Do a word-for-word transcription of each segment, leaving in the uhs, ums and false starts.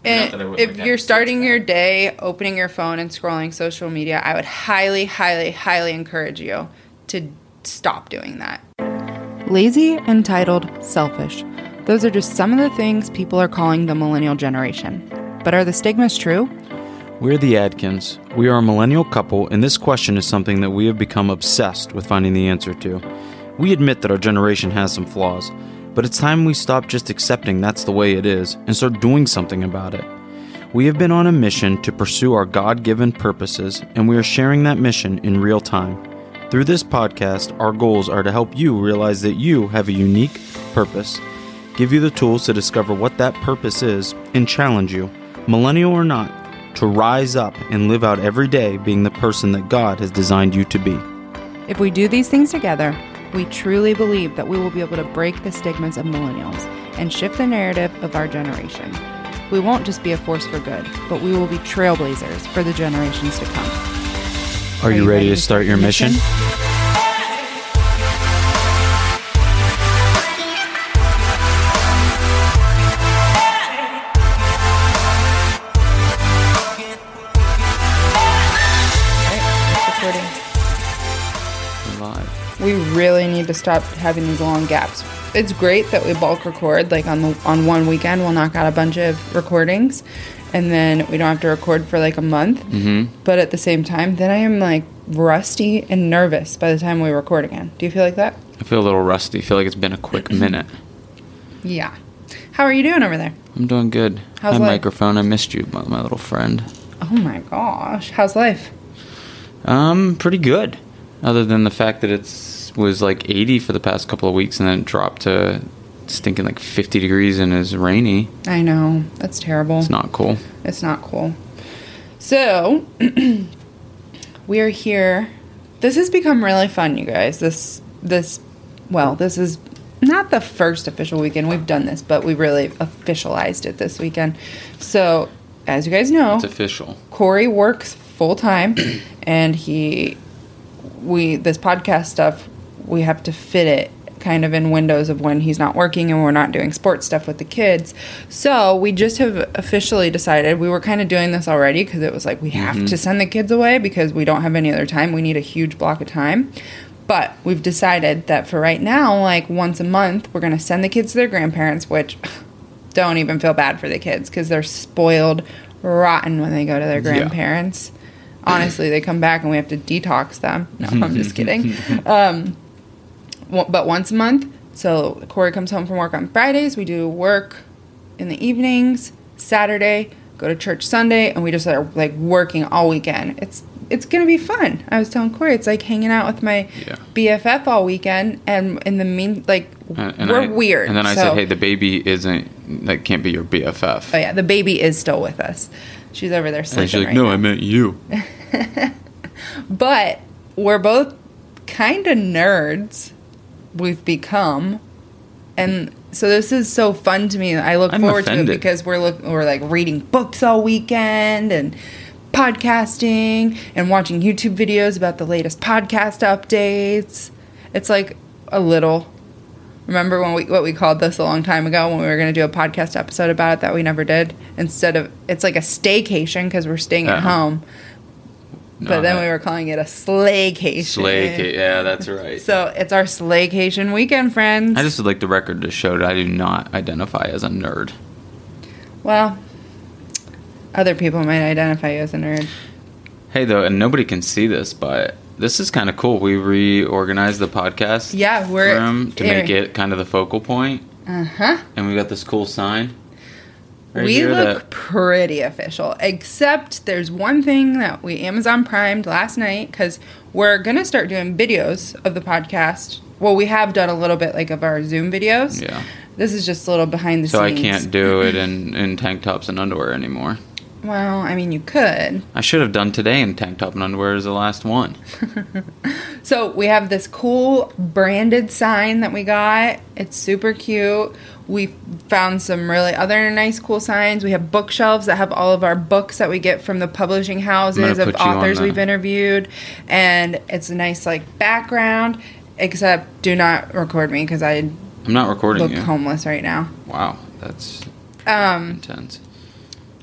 And if you're starting your day, opening your phone and scrolling social media, I would highly, highly, highly encourage you to stop doing that. Lazy, entitled, selfish. Those are just some of the things people are calling the millennial generation. But are the stigmas true? We're the Adkins. We are a millennial couple, and this question is something that we have become obsessed with finding the answer to. We admit that our generation has some flaws, but it's time we stop just accepting that's the way it is and start doing something about it. We have been on a mission to pursue our God-given purposes, and we are sharing that mission in real time. Through this podcast, our goals are to help you realize that you have a unique purpose, give you the tools to discover what that purpose is, and challenge you, millennial or not, to rise up and live out every day being the person that God has designed you to be. If we do these things together, we truly believe that we will be able to break the stigmas of millennials and shift the narrative of our generation. We won't just be a force for good, but we will be trailblazers for the generations to come. Are, Are you, you ready, ready to start, start your mission? mission? We really need to stop having these long gaps. It's great that we bulk record, like on the on one weekend we'll knock out a bunch of recordings, and then we don't have to record for like a month. Mm-hmm. But at the same time, then I am like rusty and nervous by the time we record again. Do you feel like that? I feel a little rusty. I feel like it's been a quick minute. Yeah. How are you doing over there? I'm doing good. How's Hi, life? microphone. I missed you, my, my little friend. Oh my gosh. How's life? Um, pretty good. Other than the fact that it's was like eighty for the past couple of weeks and then it dropped to stinking like fifty degrees and is rainy. I know. That's terrible. It's not cool. It's not cool. So, we are here. This has become really fun, you guys. This, this, well, this is not the first official weekend we've done this, but we really officialized it this weekend. So, as you guys know, it's official. Corey works full time and he... we this podcast stuff, we have to fit it kind of in windows of when he's not working and we're not doing sports stuff with the kids. So we just have officially decided, we were kind of doing this already because it was like we have mm-hmm. to send the kids away because we don't have any other time. We need a huge block of time. But we've decided that for right now, like once a month, we're going to send the kids to their grandparents, which don't even feel bad for the kids because they're spoiled rotten when they go to their grandparents. Yeah. Honestly, they come back and we have to detox them. No, I'm just kidding. Um, w- but once a month. So Corey comes home from work on Fridays. We do work in the evenings. Saturday, go to church Sunday, and we just are like working all weekend. It's it's gonna be fun. I was telling Corey, it's like hanging out with my yeah. B F F all weekend, and in the mean, like and, and we're I, weird. And then I so. said, hey, the baby isn't that can't be your B F F. Oh yeah, the baby is still with us. She's over there sleeping. And she's like, right no, now. I meant you. But we're both kind of nerds. We've become, and so this is so fun to me. I look I'm forward offended. to it because we're look we're like reading books all weekend and podcasting and watching YouTube videos about the latest podcast updates. It's like a little. Remember when we what we called this a long time ago when we were going to do a podcast episode about it that we never did? Instead of, it's like a staycation because we're staying at uh-huh. home. No, but then we were calling it a slaycation. Slaycation, yeah, that's right. So it's our slaycation weekend, friends. I just would like the record to show that I do not identify as a nerd. Well, other people might identify you as a nerd. Hey, though, and nobody can see this, but this is kind of cool. We reorganized the podcast yeah, we're, room to make it kind of the focal point. Uh-huh. And we got this cool sign. Right we look that, pretty official, except there's one thing that we Amazon Primed last night because we're going to start doing videos of the podcast. Well, we have done a little bit like of our Zoom videos. Yeah. This is just a little behind the so scenes. So I can't do it in, in tank tops and underwear anymore. Well, I mean, you could. I should have done today in tank top and underwear as the last one. So we have this cool branded sign that we got. It's super cute. We found some really other nice cool signs. We have bookshelves that have all of our books that we get from the publishing houses of authors we've interviewed. And it's a nice like background, except do not record me because I I'm not recording look you. homeless right now. Wow, that's um, intense.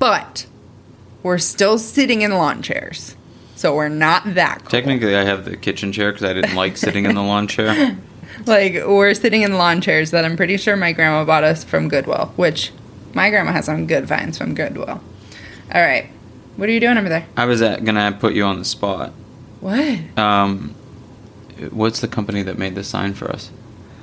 But we're still sitting in lawn chairs. So we're not that cool. Technically, I have the kitchen chair because I didn't like sitting in the lawn chair. Like, we're sitting in lawn chairs that I'm pretty sure my grandma bought us from Goodwill, which my grandma has some good finds from Goodwill. All right. What are you doing over there? I was going to put you on the spot. What? Um, what's the company that made the sign for us?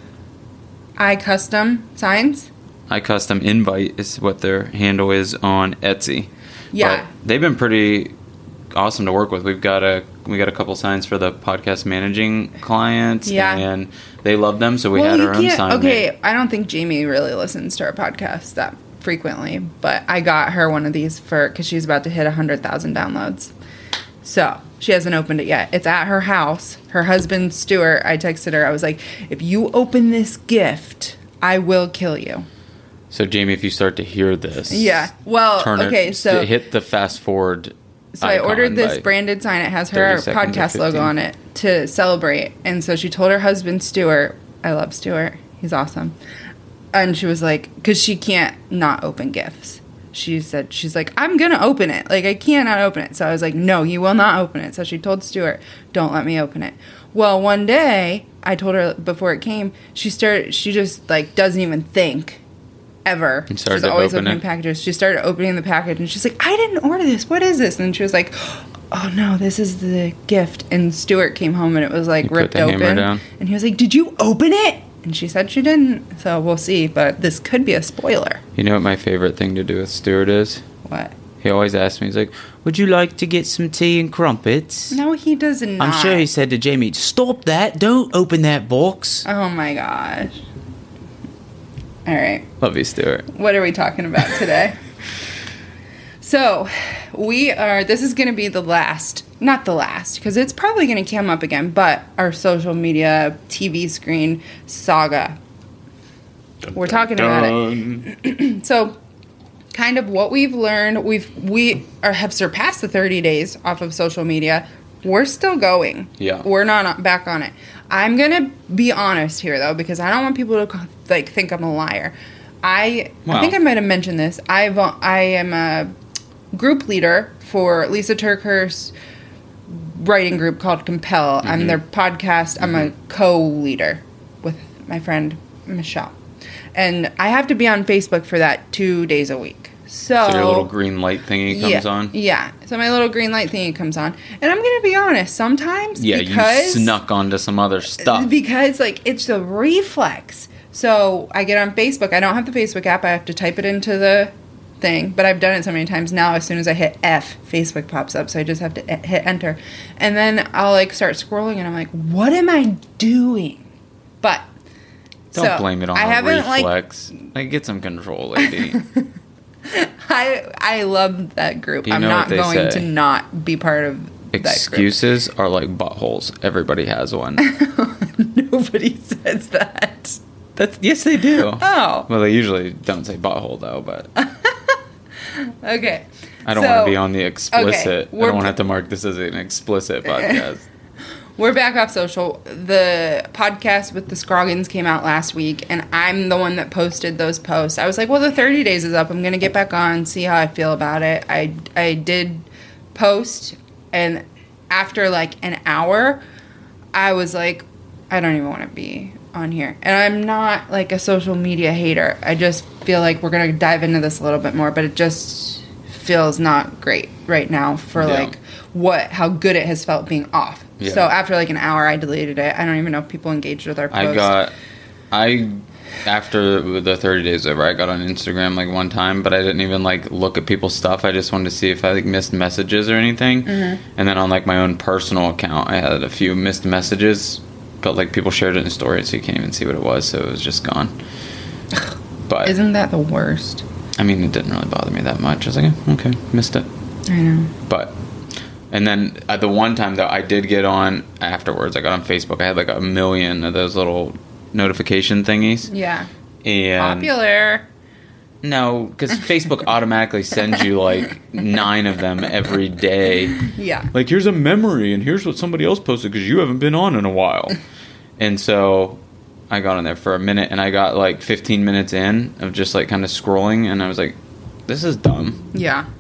iCustom Signs? iCustom Invite is what their handle is on Etsy. Yeah. But they've been pretty awesome to work with. We've got a we got a couple signs for the podcast managing clients, yeah. and they love them, so we well, had our own sign. Okay, made. I don't think Jamie really listens to our podcast that frequently, but I got her one of these for because she's about to hit one hundred thousand downloads. So she hasn't opened it yet. It's at her house. Her husband, Stuart, I texted her. I was like, if you open this gift, I will kill you. So, Jamie, if you start to hear this... Yeah. Well, turn okay, it, so... hit the fast forward So I ordered this branded sign. It has her podcast logo on it to celebrate. And so she told her husband, Stuart... I love Stuart. He's awesome. And she was like... Because she can't not open gifts. She said... She's like, I'm going to open it. Like, I cannot open it. So I was like, no, you will not open it. So she told Stuart, don't let me open it. Well, one day, I told her before it came, she started... She just, like, doesn't even think... ever. And started she's always open opening it. packages. She started opening the package, and she's like, I didn't order this. What is this? And she was like, oh, no, this is the gift. And Stuart came home, and it was, like, You ripped put the hammer open. down. And he was like, did you open it? And she said she didn't. So we'll see. But this could be a spoiler. You know what my favorite thing to do with Stuart is? What? He always asks me, he's like, would you like to get some tea and crumpets? No, he does not. I'm sure he said to Jamie, stop that. Don't open that box. Oh, my gosh. All right. Love you, Stuart. What are we talking about today? So, we are, this is going to be the last, not the last, because it's probably going to come up again, but our social media T V screen saga. Dun, We're dun, talking dun. about it. So, kind of what we've learned, we've, we are, have surpassed the thirty days off of social media. We're still going. Yeah. We're not back on it. I'm going to be honest here, though, because I don't want people to, like, think I'm a liar. I Wow. I think I might have mentioned this. I've, I am a group leader for Lisa Turkhurst's writing group called Compel. Mm-hmm. I'm their podcast. Mm-hmm. I'm a co-leader with my friend Michelle. And I have to be on Facebook for that two days a week. So, so your little green light thingy comes yeah, on? Yeah. So my little green light thingy comes on. And I'm going to be honest, sometimes Yeah, because, you snuck onto some other stuff. Because, like, it's a reflex. So I get on Facebook. I don't have the Facebook app. I have to type it into the thing. But I've done it so many times now. As soon as I hit F, Facebook pops up. So I just have to hit enter. And then I'll, like, start scrolling. And I'm like, what am I doing? But... Don't so, blame it on I a haven't, reflex. Like, like, get some control, lady. I I love that group. You I'm know not what they going say. to not be part of that group. Excuses are like buttholes. Everybody has one. Nobody says that. That's yes, they do. Oh. Well, they usually don't say butthole though, but okay. I don't so, want to be on the explicit. Okay, I don't want to have to mark this as an explicit podcast. We're back off social. The podcast with the Scroggins came out last week, and I'm the one that posted those posts. I was like, well, the thirty days is up. I'm going to get back on, see how I feel about it. I, I did post, and after like an hour, I was like, I don't even want to be on here. And I'm not like a social media hater. I just feel like we're going to dive into this a little bit more, but it just feels not great right now for Yeah. like what, how good it has felt being off. Yeah. So after like an hour, I deleted it. I don't even know if people engaged with our post. I got, I, after the thirty days over, I got on Instagram like one time, but I didn't even like look at people's stuff. I just wanted to see if I like missed messages or anything. Mm-hmm. And then on like my own personal account, I had a few missed messages, but like people shared it in stories, so you can't even see what it was. So it was just gone. But isn't that the worst? I mean, it didn't really bother me that much. I was like, eh, okay, missed it. I know. But, and then at the one time that I did get on afterwards, I got on Facebook. I had like a million of those little notification thingies. Yeah. And popular. No, because Facebook automatically sends you like nine of them every day. Yeah. Like, here's a memory, and here's what somebody else posted because you haven't been on in a while. And so I got on there for a minute, and I got like fifteen minutes in of just like kind of scrolling, and I was like, this is dumb. Yeah.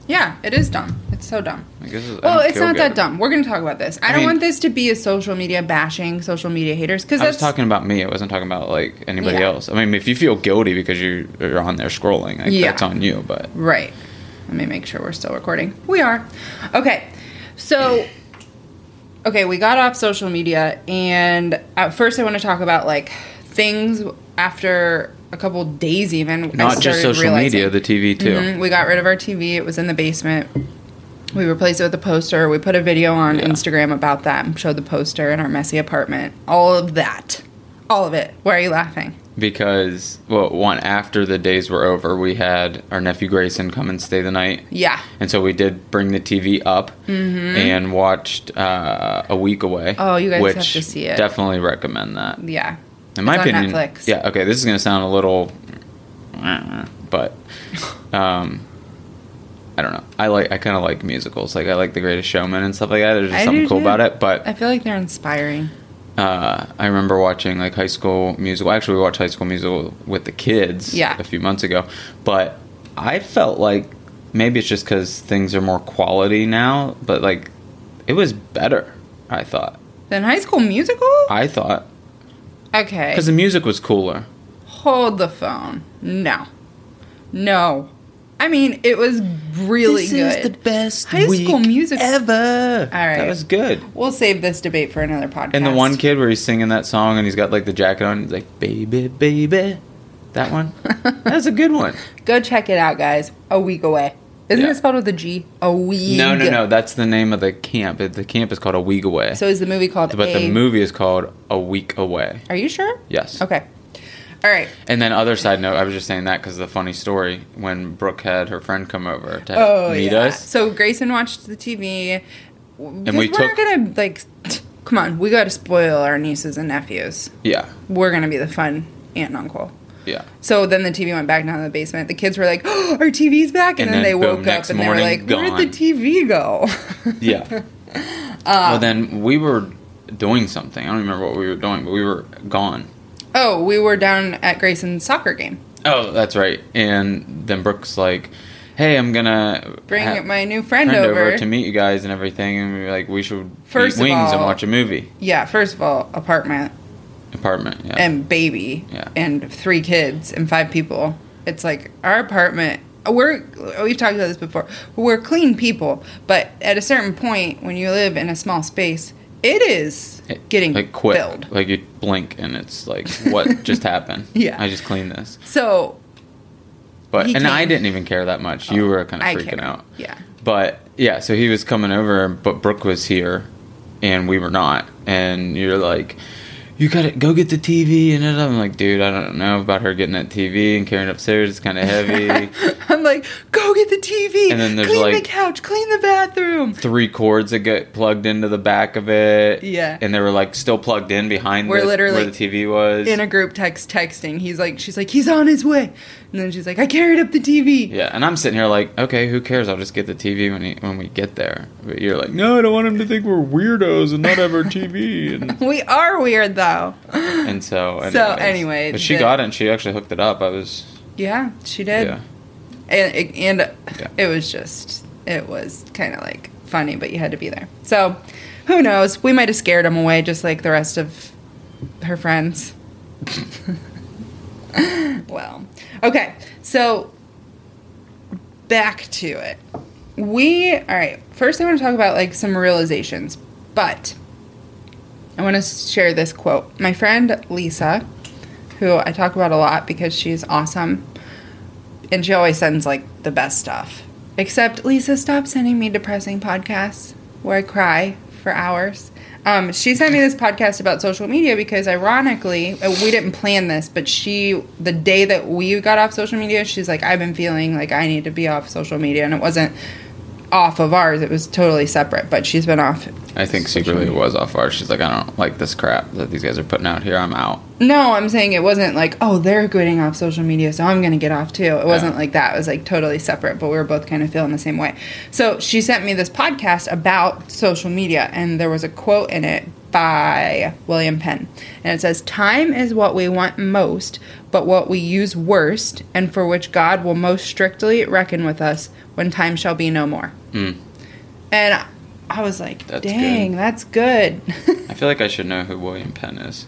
Yeah, it is dumb. It's so dumb. Like, this is, well, it's not good. that dumb. We're going to talk about this. I, I don't mean, want this to be a social media bashing, social media haters. Cause I was talking about me. I wasn't talking about, like, anybody yeah. else. I mean, if you feel guilty because you, you're on there scrolling, like, yeah. that's on you. But Right. Let me make sure we're still recording. We are. Okay. So, okay, we got off social media. And at first I want to talk about, like, things after a couple days even. Not just social realizing. media, the T V too. Mm-hmm. We got rid of our T V. It was in the basement. We replaced it with a poster. We put a video on yeah. Instagram about that. Showed the poster in our messy apartment. All of that. All of it. Why are you laughing? Because, well, one, after the days were over, we had our nephew Grayson come and stay the night. Yeah. And so we did bring the T V up mm-hmm. and watched uh, A Week Away. Oh, you guys which have to see it. Definitely recommend that. Yeah. In my it's opinion, on Netflix. Yeah, okay, this is going to sound a little, but um, I don't know. I like, I kind of like musicals. Like, I like The Greatest Showman and stuff like that. There's just I something cool too. about it. But I feel like they're inspiring. Uh, I remember watching, like, High School Musical. Actually, we watched High School Musical with the kids yeah. a few months ago. But I felt like maybe it's just because things are more quality now, but, like, it was better, I thought. Than High School Musical? I thought. Okay. Because the music was cooler. Hold the phone. No. No. I mean, it was really this good. This is the best High week School Musical ever. All right. That was good. We'll save this debate for another podcast. And the one kid where he's singing that song and he's got, like, the jacket on, he's like, baby, baby. That one? That's a good one. Go check it out, guys. A Week Away. Isn't yeah. it spelled with a G? A Week. No, no, no. That's the name of the camp. The camp is called A Week Away. So is the movie called But a... the movie is called A Week Away. Are you sure? Yes. Okay. All right. And then other side note, I was just saying that because of the funny story when Brooke had her friend come over to oh, meet yeah. us. So Grayson watched the T V. And we we're took... not going to, like... Come on. We got to spoil our nieces and nephews. Yeah. We're going to be the fun aunt and uncle. Yeah. So then the T V went back down to the basement. The kids were like, oh, our T V's back. And, and then, then they boom, woke up and they were like, gone. where'd the T V go? yeah. Um, well, then we were doing something. I don't remember what we were doing, but we were gone. Oh, we were down at Grayson's soccer game. Oh, that's right. And then Brooke's like, hey, I'm going to bring ha- my new friend, friend over. over to meet you guys and everything. And we were like, we should first eat wings all, and watch a movie. Yeah, first of all, apartment. Apartment, yeah. And baby. Yeah. And three kids and five people. It's like our apartment. We're we've talked about this before. We're clean people, but at a certain point, when you live in a small space, it is it, getting like quick. filled. Like you blink and it's like, what just happened? Yeah, I just cleaned this. So, but and came. I didn't even care that much. Oh, you were kind of I freaking cared. out. Yeah. But yeah, so he was coming over, but Brooke was here, and we were not. And you're like, you gotta go get the T V, and I'm like, dude, I don't know about her getting that T V and carrying it upstairs. It's kind of heavy. I'm like, go get the T V. And then there's clean like the couch, clean the bathroom. Three cords that get plugged into the back of it. Yeah. And they were like still plugged in behind we're the, literally where the T V was. In a group text texting. He's like, she's like, he's on his way. And then she's like, I carried up the T V. Yeah, and I'm sitting here like, okay, who cares? I'll just get the T V when he, when we get there. But you're like, no, I don't want him to think we're weirdos and not have our T V. And, we are weird, though. And so, anyways. So, anyway. But she the, got it and she actually hooked it up. I was... Yeah, she did. Yeah. And, and yeah. it was just, it was kind of like funny, but you had to be there. So, who knows? We might have scared him away just like the rest of her friends. Well, okay, so back to it. We, all right, first I want to talk about like some realizations, but I want to share this quote. My friend Lisa, who I talk about a lot because she's awesome, and she always sends like the best stuff. Except, Lisa, stop sending me depressing podcasts where I cry for hours. Um, she sent me this podcast about social media because, ironically, we didn't plan this, but she, the day that we got off social media, she's like, I've been feeling like I need to be off social media. And it wasn't off of ours. It was totally separate, but she's been off. I think secretly it was off ours. She's like, I don't like this crap that these guys are putting out here. I'm out. No, I'm saying it wasn't like, oh, they're getting off social media, so I'm going to get off too. It wasn't yeah. like that. It was like totally separate, but we were both kind of feeling the same way. So she sent me this podcast about social media, and there was a quote in it by William Penn. And it says, time is what we want most, but what we use worst, and for which God will most strictly reckon with us when time shall be no more. Mm. And I was like, That's dang, good. that's good. I feel like I should know who William Penn is.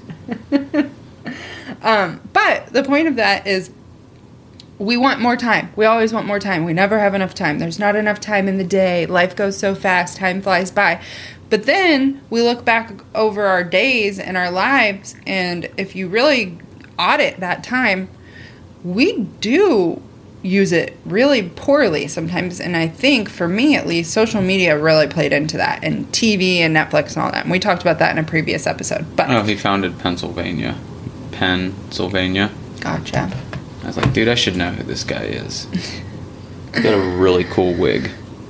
um, but the point of that is we want more time. We always want more time. We never have enough time. There's not enough time in the day. Life goes so fast. Time flies by. But then we look back over our days and our lives, and if you really audit that time, we do use it really poorly sometimes. And I think, for me at least, social media really played into that, and T V and Netflix and all that. And we talked about that in a previous episode. But oh, he founded Pennsylvania. Pennsylvania. Gotcha. I was like, dude, I should know who this guy is. He's got a really cool wig.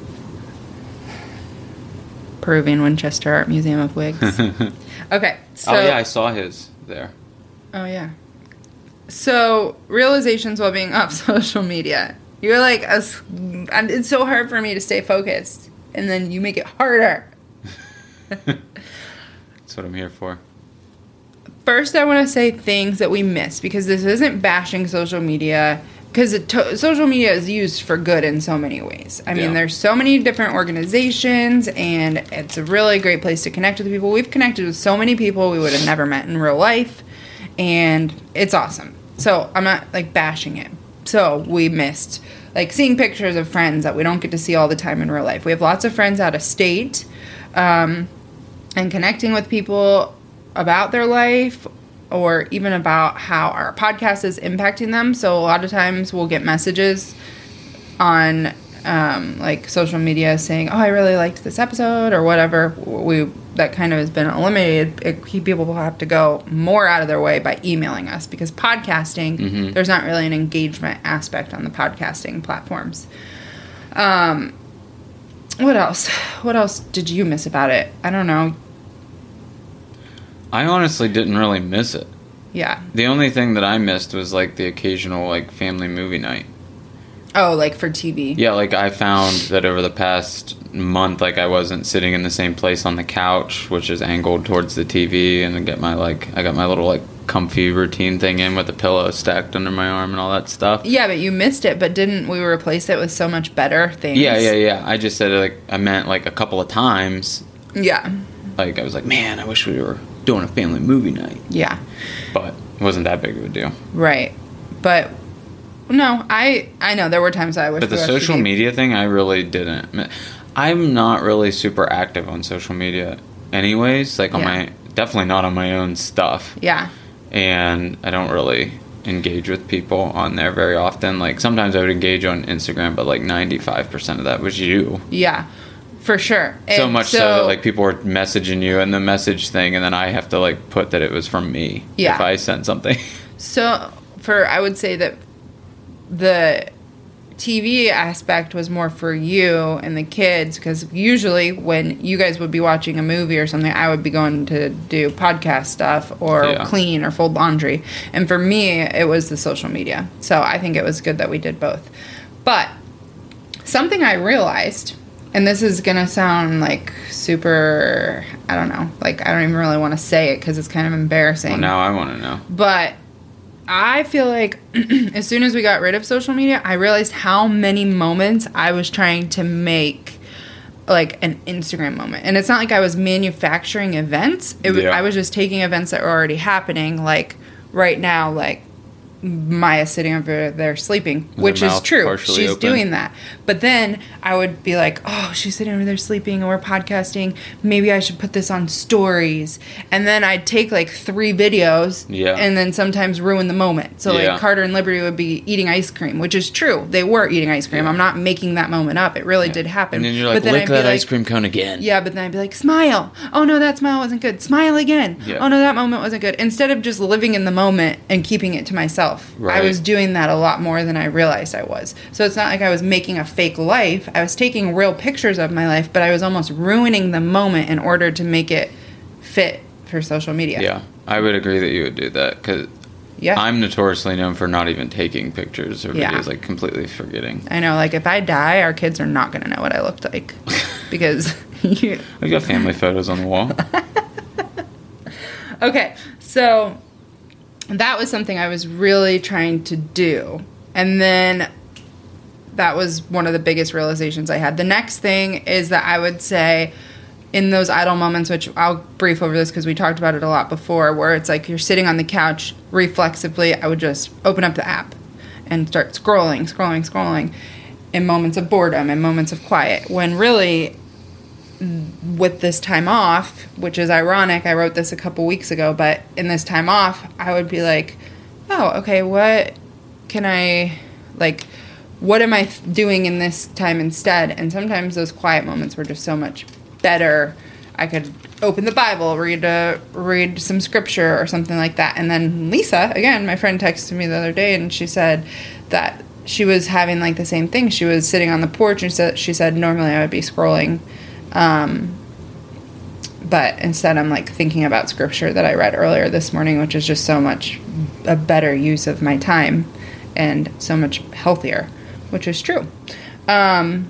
Peruvian Winchester Art Museum of Wigs. Okay, so... Oh, yeah, I saw his there. Oh, yeah. So, realizations while being off social media. You're like, a, it's so hard for me to stay focused, and then you make it harder. That's what I'm here for. First, I want to say things that we miss, because this isn't bashing social media, because to- social media is used for good in so many ways. I mean, Yeah. there's so many different organizations, and it's a really great place to connect with people. We've connected with so many people we would have never met in real life, and it's awesome. So I'm not, like, bashing it. So we missed, like, seeing pictures of friends that we don't get to see all the time in real life. We have lots of friends out of state, um, and connecting with people about their life, or even about how our podcast is impacting them. So a lot of times we'll get messages on um, like social media saying, "Oh, I really liked this episode," or whatever. We that kind of has been eliminated. It, people will have to go more out of their way by emailing us, because podcasting, Mm-hmm. there's not really an engagement aspect on the podcasting platforms. Um, what else? What else did you miss about it? I don't know. I honestly didn't really miss it. Yeah. The only thing that I missed was, like, the occasional, like, family movie night. Oh, like for T V. Yeah, like, I found that over the past month, like, I wasn't sitting in the same place on the couch, which is angled towards the T V, and I get my, like, I got my little, like, comfy routine thing in with the pillow stacked under my arm and all that stuff. Yeah, but you missed it, but didn't we replace it with so much better things? Yeah, yeah, yeah. I just said, like, I meant, like, a couple of times. Yeah. Like, I was like, man, I wish we were doing a family movie night. Yeah. But it wasn't that big of a deal. Right. But, no, I I know there were times I wish But the we watched social T V. media thing, I really didn't. I'm not really super active on social media anyways. Like, on Yeah. my... Definitely not on my own stuff. Yeah. And I don't really engage with people on there very often. Like, sometimes I would engage on Instagram, but, like, ninety-five percent of that was you. Yeah. For sure. So And much so, that, like, people were messaging you in the message thing, and then I have to, like, put that it was from me Yeah. if I sent something. So, for, I would say that the T V aspect was more for you and the kids, because usually when you guys would be watching a movie or something, I would be going to do podcast stuff or Yeah. clean or fold laundry. And for me, it was the social media. So I think it was good that we did both. But something I realized, and this is going to sound like super, I don't know, like I don't even really want to say it because it's kind of embarrassing. Well, now I want to know. But I feel like as soon as we got rid of social media, I realized how many moments I was trying to make like an Instagram moment. And it's not like I was manufacturing events. It was, Yeah. I was just taking events that were already happening. Like right now, like Maya's sitting over there sleeping, With her which is mouth true. partially She's open. doing that. But then I would be like, oh, she's sitting over there sleeping and we're podcasting. Maybe I should put this on stories. And then I'd take like three videos Yeah. and then sometimes ruin the moment. So Yeah. like Carter and Liberty would be eating ice cream, which is true. They were eating ice cream. Yeah. I'm not making that moment up. It really Yeah. did happen. And then you're like, but then lick I'd be that like, ice cream cone again. yeah, but then I'd be like, smile. Oh, no, that smile wasn't good. Smile again. Yeah. Oh, no, that moment wasn't good. Instead of just living in the moment and keeping it to myself. Right. I was doing that a lot more than I realized I was. So it's not like I was making a fake life. I was taking real pictures of my life, but I was almost ruining the moment in order to make it fit for social media. Yeah, I would agree that you would do that, because Yeah. I'm notoriously known for not even taking pictures or Yeah. videos, like completely forgetting. I know, like, if I die, our kids are not going to know what I looked like. Because you, We've got family photos on the wall. Okay, so that was something I was really trying to do. And then that was one of the biggest realizations I had. The next thing is that I would say in those idle moments, which I'll brief over this because we talked about it a lot before, where it's like you're sitting on the couch, reflexively, I would just open up the app and start scrolling, scrolling, scrolling in moments of boredom, in moments of quiet, when really with this time off, which is ironic, I wrote this a couple weeks ago, but in this time off, I would be like, oh, okay, what can I, like, what am I doing in this time instead? And sometimes those quiet moments were just so much better. I could open the Bible, read a, read some scripture or something like that. And then Lisa, again, my friend texted me the other day, and she said that she was having, like, the same thing. She was sitting on the porch, and so she said, normally I would be scrolling, Um, but instead I'm like thinking about scripture that I read earlier this morning, which is just so much a better use of my time and so much healthier, which is true. Um,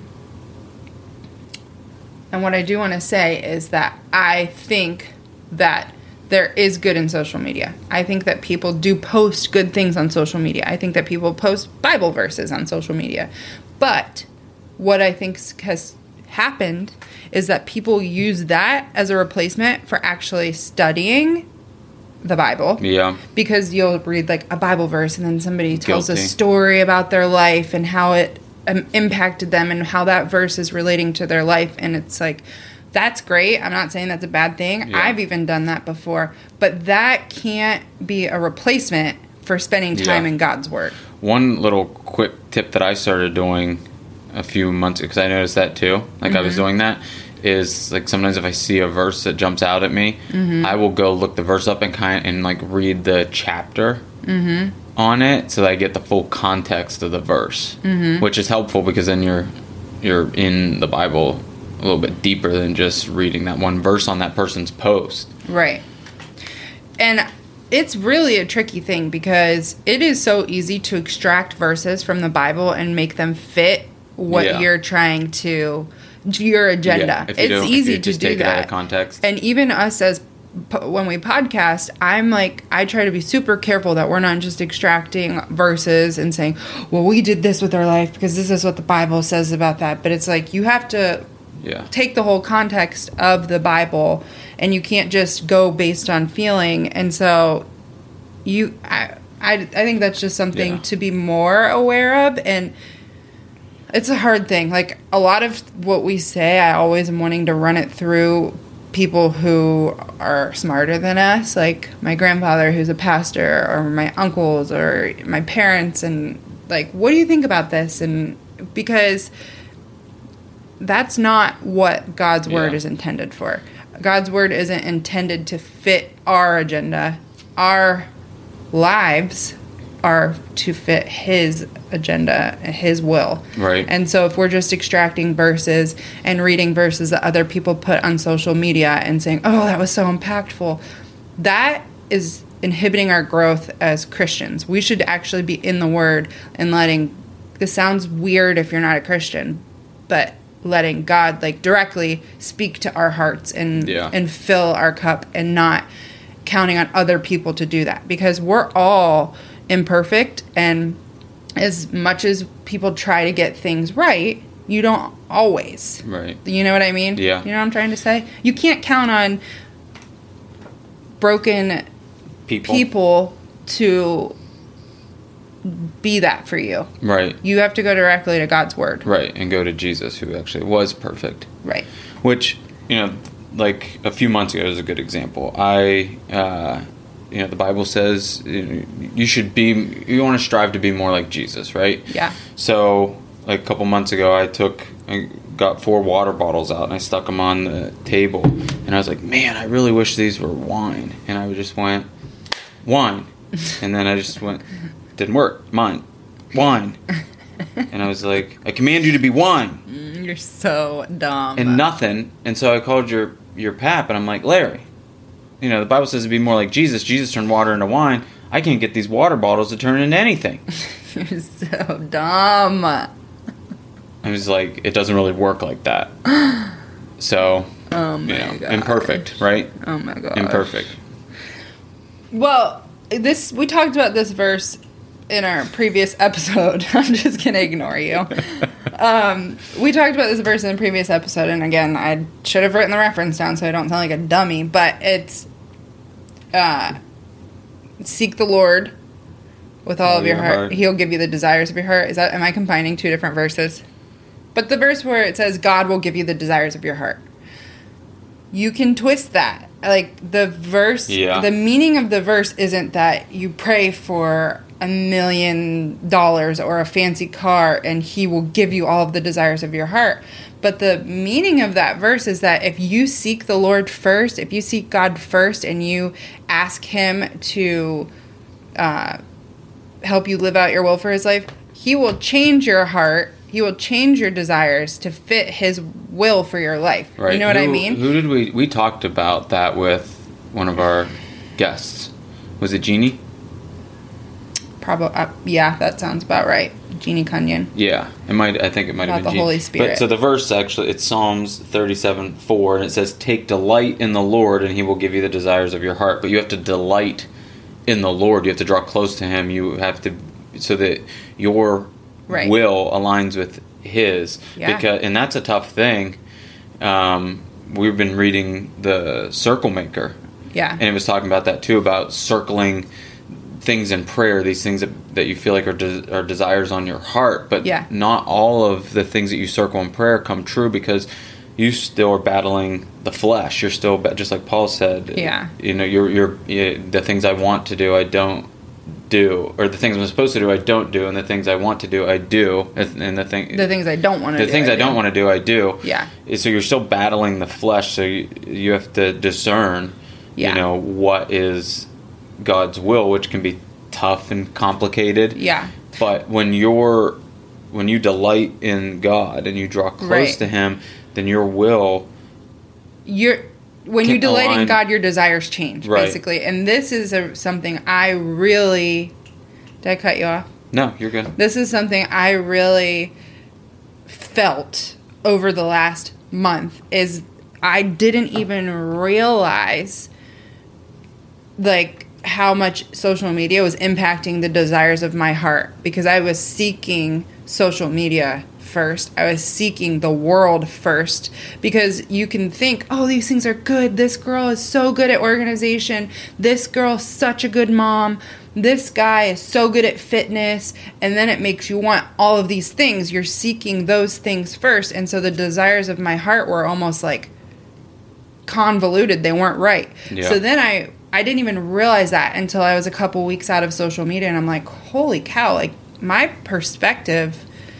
and what I do want to say is that I think that there is good in social media. I think that people do post good things on social media. I think that people post Bible verses on social media. But what I think has happened is that people use that as a replacement for actually studying the Bible. Yeah. Because you'll read like a Bible verse and then somebody tells Guilty. a story about their life and how it um, impacted them and how that verse is relating to their life. And it's like, that's great. I'm not saying that's a bad thing. Yeah. I've even done that before. But that can't be a replacement for spending time yeah. in God's Word. One little quick tip that I started doing a few months because I noticed that too, like mm-hmm. I was doing that, is like sometimes if I see a verse that jumps out at me, mm-hmm. I will go look the verse up and kind and like read the chapter mm-hmm. on it so that I get the full context of the verse, mm-hmm. which is helpful because then you're you're in the Bible a little bit deeper than just reading that one verse on that person's post. Right. And it's really a tricky thing because it is so easy to extract verses from the Bible and make them fit what yeah. you're trying to, your agenda. Yeah, if you it's easy if you just to do take that. It out of context. And even us as, when we podcast, I'm like, I try to be super careful that we're not just extracting verses and saying, well, we did this with our life because this is what the Bible says about that. But it's like, you have to yeah. take the whole context of the Bible and you can't just go based on feeling. And so you, I, I, I think that's just something yeah. to be more aware of. And it's a hard thing. Like, a lot of what we say, I always am wanting to run it through people who are smarter than us, like my grandfather who's a pastor, or my uncles, or my parents, and, like, what do you think about this? And because that's not what God's Word yeah. is intended for. God's Word isn't intended to fit our agenda. Our lives are to fit His agenda, His will. Right. And so if we're just extracting verses and reading verses that other people put on social media and saying, oh, that was so impactful, that is inhibiting our growth as Christians. We should actually be in the Word and letting, this sounds weird if you're not a Christian, but letting God, like, directly speak to our hearts and yeah. and fill our cup, and not counting on other people to do that, because we're all imperfect, and as much as people try to get things right, you don't always. Right. You know what I mean? Yeah. You know what I'm trying to say? You can't count on broken people, people to be that for you. Right. You have to go directly to God's Word. Right, and go to Jesus, who actually was perfect. Right. Which, you know, like a few months ago is a good example. I, uh, you know, the Bible says you should be, you want to strive to be more like Jesus, right? Yeah. So, like a couple months ago, I took, I got four water bottles out and I stuck them on the table. And I was like, man, I really wish these were wine. And I just went, wine. And then I just went, didn't work. Mine. Wine. And I was like, I command you to be wine. You're so dumb. And nothing. And so I called your, your pap and I'm like, Larry, you know, the Bible says to be more like Jesus. Jesus turned water into wine. I can't get these water bottles to turn into anything. You're so dumb. I was like, it doesn't really work like that. So, oh my you know, God. imperfect, right? Oh my God. Imperfect. Well, this we talked about this verse in our previous episode. I'm just going to ignore you. Um, we talked about this verse in the previous episode, and again, I should have written the reference down so I don't sound like a dummy, but it's uh, seek the Lord with all, all of your, your heart. heart. He'll give you the desires of your heart. Is that, am I combining two different verses? But the verse where it says God will give you the desires of your heart, you can twist that. Like, the verse, yeah. the meaning of the verse isn't that you pray for a million dollars or a fancy car and he will give you all of the desires of your heart. But the meaning of that verse is that if you seek the Lord first, if you seek God first and you ask him to uh, help you live out your will for his life, he will change your heart. He will change your desires to fit his will for your life. Right. You know what who, I mean? Who did we... We talked about that with one of our guests. Was it Jeannie? Probably. Uh, yeah, that sounds about right. Jeannie Cunyon. Yeah. It might. I think it might about have been the Jeannie. Holy Spirit. But, so the verse, actually, it's Psalms thirty-seven four, and it says, take delight in the Lord, and he will give you the desires of your heart. But you have to delight in the Lord. You have to draw close to him. You have to... So that your... Right. will aligns with his, yeah. because and that's a tough thing. Um, we've been reading the Circle Maker, yeah, and it was talking about that too, about circling things in prayer, these things that, that you feel like are de- are desires on your heart, but yeah. not all of the things that you circle in prayer come true because you still are battling the flesh. You're still just like Paul said. Yeah, you know, you're you're you, the things I want to do, I don't. do or the things I'm supposed to do I don't do, and the things I want to do I do, and the thing the things I don't want to the do things I, I don't do. want to do I do. Yeah. So you're still battling the flesh, so you, you have to discern yeah. you know what is God's will, which can be tough and complicated. Yeah. But when you're when you delight in God and you draw close right. to him, then your will you're When you delight align. in God, your desires change, right. basically. And this is a, something I really... Did I cut you off? No, you're good. This is something I really felt over the last month, is I didn't even realize, like, how much social media was impacting the desires of my heart. Because I was seeking social media first. I was seeking the world first, because you can think, oh, these things are good. This girl is so good at organization. This girl's such a good mom. This guy is so good at fitness. And then it makes you want all of these things. You're seeking those things first. And so the desires of my heart were almost like convoluted. They weren't right. Yeah. So then I, I didn't even realize that until I was a couple weeks out of social media. And I'm like, holy cow, like my perspective...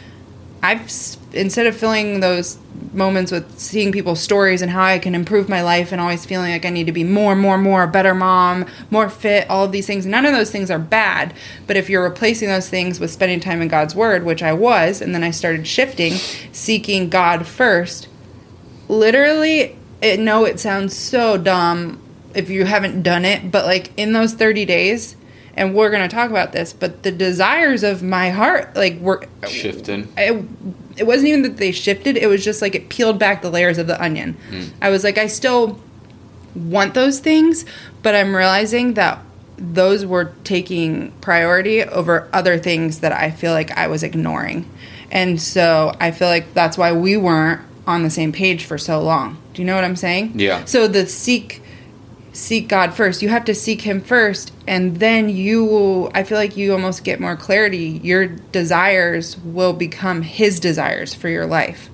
I've, instead of filling those moments with seeing people's stories and how I can improve my life and always feeling like I need to be more, more, more, a better mom, more fit, all of these things. None of those things are bad. But if you're replacing those things with spending time in God's Word, which I was, and then I started shifting, seeking God first, literally, it, no, it sounds so dumb if you haven't done it, but like in those thirty days... And we're going to talk about this, but the desires of my heart, like, were... Shifted. It, it wasn't even that they shifted. It was just, like, it peeled back the layers of the onion. Mm. I was like, I still want those things, but I'm realizing that those were taking priority over other things that I feel like I was ignoring. And so I feel like that's why we weren't on the same page for so long. Do you know what I'm saying? Yeah. So the seek... seek God first. You have to seek him first, and then you will, I feel like you almost get more clarity. Your desires will become his desires for your life.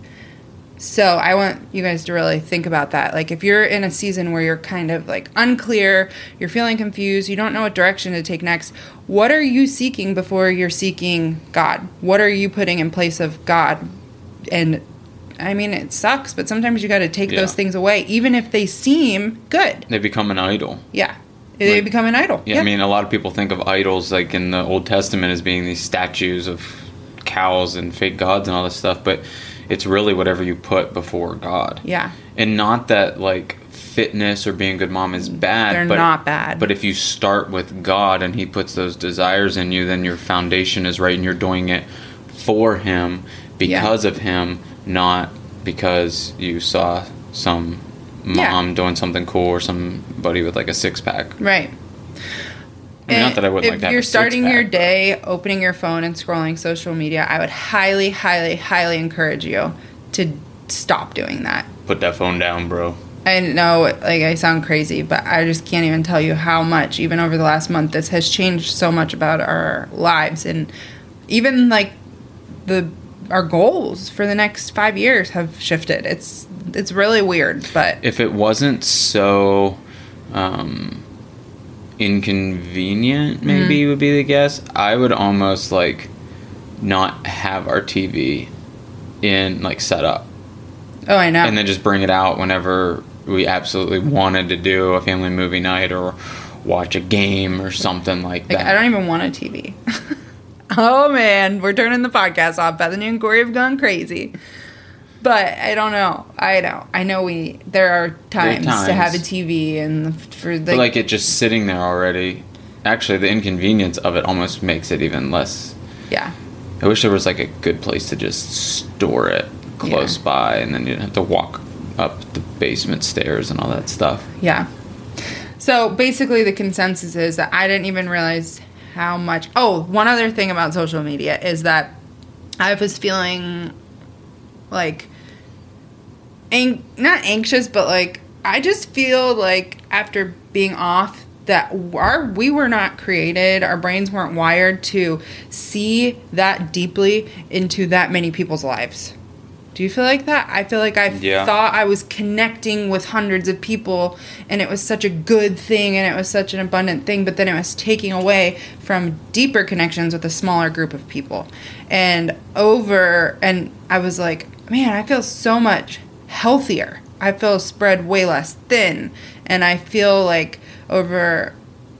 So I want you guys to really think about that. Like, if you're in a season where you're kind of like unclear, you're feeling confused, you don't know what direction to take next, what are you seeking before you're seeking God? What are you putting in place of God? And I mean, it sucks, but sometimes you got to take yeah. those things away, even if they seem good. They become an idol. Yeah. They like, become an idol. Yeah, yeah, I mean, a lot of people think of idols, like in the Old Testament, as being these statues of cows and fake gods and all this stuff, but it's really whatever you put before God. Yeah. And not that, like, fitness or being a good mom is bad. They're but, not bad. But if you start with God and he puts those desires in you, then your foundation is right and you're doing it for him, because yeah. of him, not because you saw some mom yeah. doing something cool or somebody with like a six pack. Right. I mean, not that I wouldn't like if to have you're a starting six-pack, your but- day, opening your phone and scrolling social media, I would highly, highly, highly encourage you to stop doing that. Put that phone down, bro. I know, like, I sound crazy, but I just can't even tell you how much, even over the last month, this has changed so much about our lives. And even, like, the our goals for the next five years have shifted. It's it's really weird, but... If it wasn't so um, inconvenient, maybe Mm-hmm. would be the guess, I would almost, like, not have our T V in, like, set up. Oh, I know. And then just bring it out whenever we absolutely wanted to do a family movie night or watch a game or something like, Like, that. I don't even want a T V. Oh, man. We're turning the podcast off. Bethany and Corey have gone crazy. But I don't know. I know. I know we... There are times, times. to have a T V and for the... But, like, it just sitting there already, actually, the inconvenience of it almost makes it even less... Yeah. I wish there was, like, a good place to just store it close Yeah. by, and then you didn't have to walk up the basement stairs and all that stuff. Yeah. So basically, the consensus is that I didn't even realize how much. Oh, one other thing about social media is that I was feeling like ang- not anxious, but like I just feel like after being off that our we were not created, our brains weren't wired to see that deeply into that many people's lives. Do you feel like that? I feel like I Yeah. thought I was connecting with hundreds of people and it was such a good thing and it was such an abundant thing, but then it was taking away from deeper connections with a smaller group of people. And over, and I was like, man, I feel so much healthier. I feel spread way less thin. And I feel like over...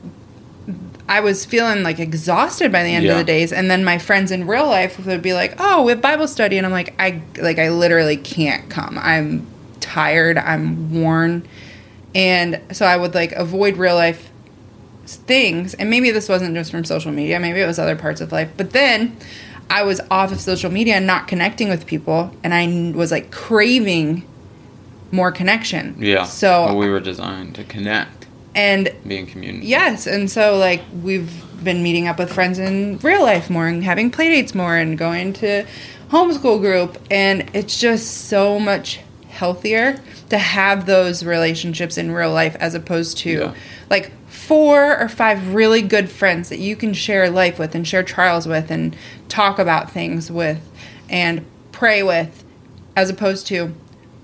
I was feeling like exhausted by the end Yeah. of the days, and then my friends in real life would be like, "Oh, we have Bible study," and I'm like, "I like I literally can't come. I'm tired. I'm worn," and so I would like avoid real life things. And maybe this wasn't just from social media. Maybe it was other parts of life. But then I was off of social media and not connecting with people, and I was like craving more connection. Yeah. So Well, we were designed to connect, and. be in community. Yes, and so like we've been meeting up with friends in real life more and having play dates more and going to homeschool group, and it's just so much healthier to have those relationships in real life as opposed to Yeah. like four or five really good friends that you can share life with and share trials with and talk about things with and pray with, as opposed to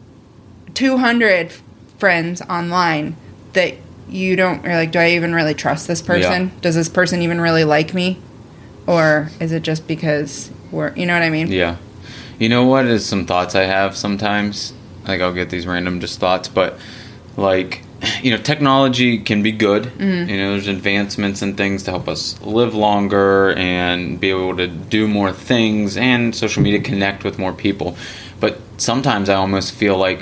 two hundred friends online that you don't, you're like, do I even really trust this person? Yeah. Does this person even really like me? Or is it just because we're, you know what I mean? Yeah. You know what is some thoughts I have sometimes? Like, I'll get these random just thoughts, but, like, you know, technology can be good. Mm-hmm. You know, there's advancements and things to help us live longer and be able to do more things, and social media connect with more people. But sometimes I almost feel like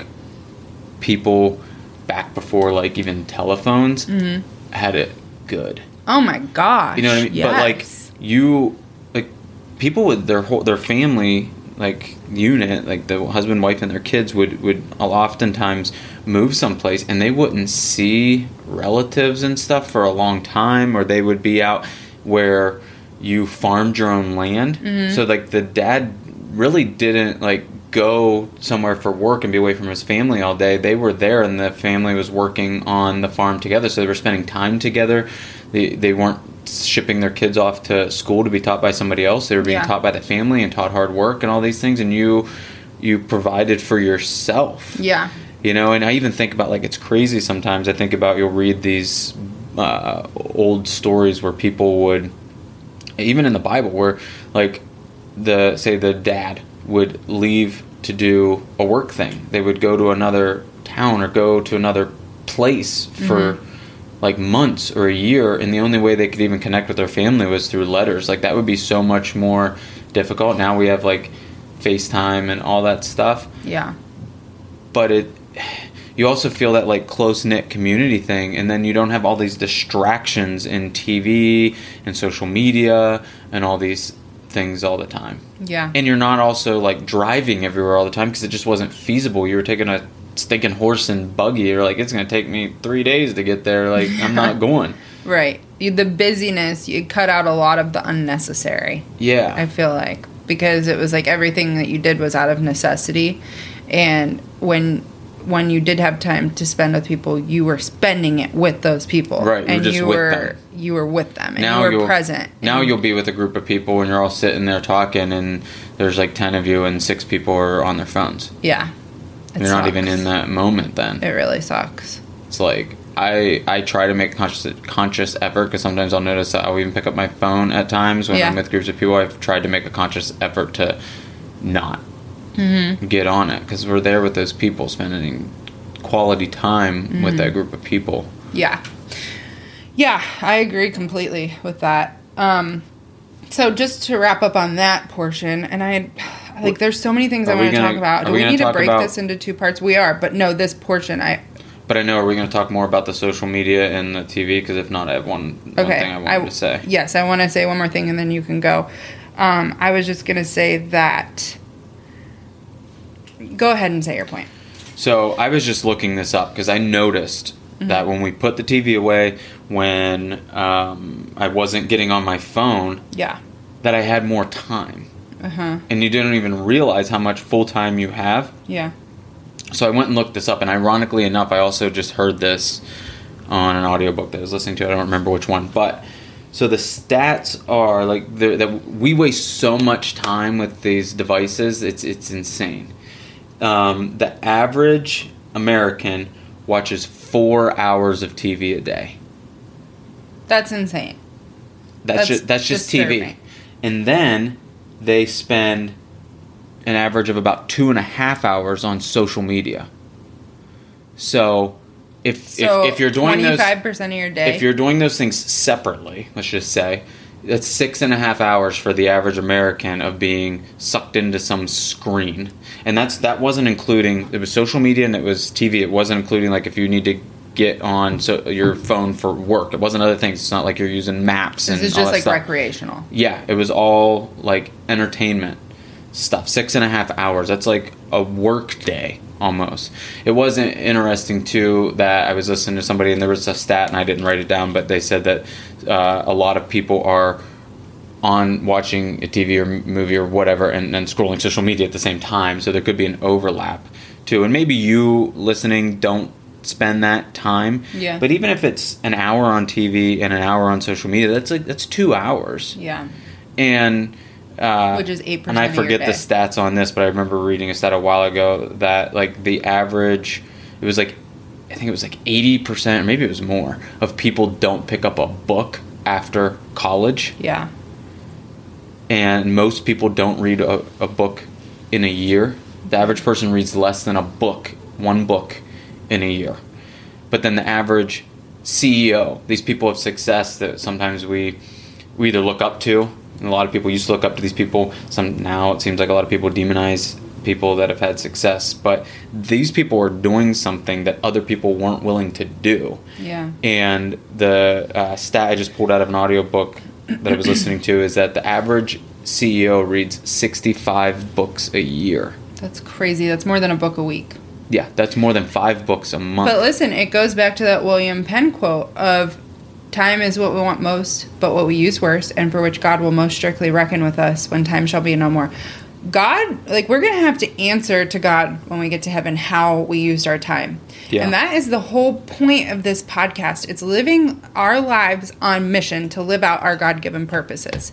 people back before, like, even telephones Mm-hmm. had it good. Oh my gosh. You know what I mean? Yes. But like you, like people with their whole their family like unit, like the husband, wife, and their kids would would oftentimes move someplace, and they wouldn't see relatives and stuff for a long time, or they would be out where you farmed your own land. Mm-hmm. So like the dad really didn't like go somewhere for work and be away from his family all day. They were there, and the family was working on the farm together, so they were spending time together. They they weren't shipping their kids off to school to be taught by somebody else. They were being Yeah. taught by the family and taught hard work and all these things, and you you provided for yourself. Yeah. You know, and I even think about, like, it's crazy sometimes. I think about, you'll read these uh, old stories where people would, even in the Bible, where, like, the say the dad would leave to do a work thing. They would go to another town or go to another place for Mm-hmm. like months or a year, and the only way they could even connect with their family was through letters. Like, that would be so much more difficult. Now we have like FaceTime and all that stuff. Yeah. But it you also feel that like close-knit community thing, and then you don't have all these distractions in T V and social media and all these things all the time. Yeah. And you're not also like driving everywhere all the time because it just wasn't feasible. You were taking a stinking horse and buggy. You're like, it's going to take me three days to get there. Like, I'm not going. Right. You, the busyness, you cut out a lot of the unnecessary. Yeah. I feel like. Because it was like everything that you did was out of necessity. And when when you did have time to spend with people, you were spending it with those people. Right. And just you with were them. you were with them. And now you were present. Now and you'll be with a group of people and you're all sitting there talking and there's like ten of you and six people are on their phones. Yeah. It You're sucks. not even in that moment then. It really sucks. It's like I I try to make conscious conscious effort because sometimes I'll notice that I'll even pick up my phone at times when yeah. I'm with groups of people. I've tried to make a conscious effort to not mm-hmm. get on it because we're there with those people, spending quality time mm-hmm. with that group of people. Yeah, yeah, I agree completely with that. Um, so just to wrap up on that portion, and I like there's so many things are I want to gonna, talk about. Do we, we need to break about, this into two parts? We are, but no, this portion I. But I know, are we going to talk more about the social media and the T V? Because if not, I have one, one okay. thing I wanted I, to say. Yes, I want to say one more thing, and then you can go. Um, I was just going to say that... Go ahead and say your point. So, I was just looking this up, because I noticed mm-hmm. that when we put the T V away, when um, I wasn't getting on my phone, yeah, that I had more time. Uh-huh. And you didn't even realize how much full time you have. Yeah. So I went and looked this up, and ironically enough, I also just heard this on an audiobook that I was listening to. I don't remember which one, but so the stats are like that we waste so much time with these devices. It's it's insane. Um, the average American watches four hours of T V a day. That's insane. That's, that's just that's just T V, and then they spend an average of about two and a half hours on social media. So, if so if, if you're doing those, twenty-five percent of your day, if you're doing those things separately, let's just say, that's six and a half hours for the average American of being sucked into some screen, and that's that wasn't including it was social media and it was T V. It wasn't including like if you need to get on so your phone for work. It wasn't other things. It's not like you're using maps. This and is all just that like stuff. Recreational. Yeah, it was all like entertainment stuff. Six and a half hours. That's like a work day almost. It wasn't interesting too that I was listening to somebody and there was a stat and I didn't write it down, but they said that uh, a lot of people are on watching a T V or movie or whatever and, and scrolling social media at the same time. So there could be an overlap too. And maybe you listening don't spend that time. Yeah. But even if it's an hour on T V and an hour on social media, that's like that's two hours. Yeah. And Uh, which is eight percent. And I forget the stats on this, but I remember reading a stat a while ago that like the average, it was like, I think it was like eighty percent, or maybe it was more, of people don't pick up a book after college. Yeah. And most people don't read a, a book in a year. The average person reads less than a book, one book, in a year. But then the average C E O, these people of success that sometimes we we either look up to. And a lot of people used to look up to these people. Some now it seems like a lot of people demonize people that have had success. But these people are doing something that other people weren't willing to do. Yeah. And the uh, stat I just pulled out of an audiobook that I was listening to is that the average C E O reads sixty-five books a year. That's crazy. That's more than a book a week. Yeah, that's more than five books a month. But listen, it goes back to that William Penn quote of, time is what we want most, but what we use worst, and for which God will most strictly reckon with us when time shall be no more. God, like, we're going to have to answer to God when we get to heaven how we used our time. Yeah. And that is the whole point of this podcast. It's living our lives on mission to live out our God-given purposes.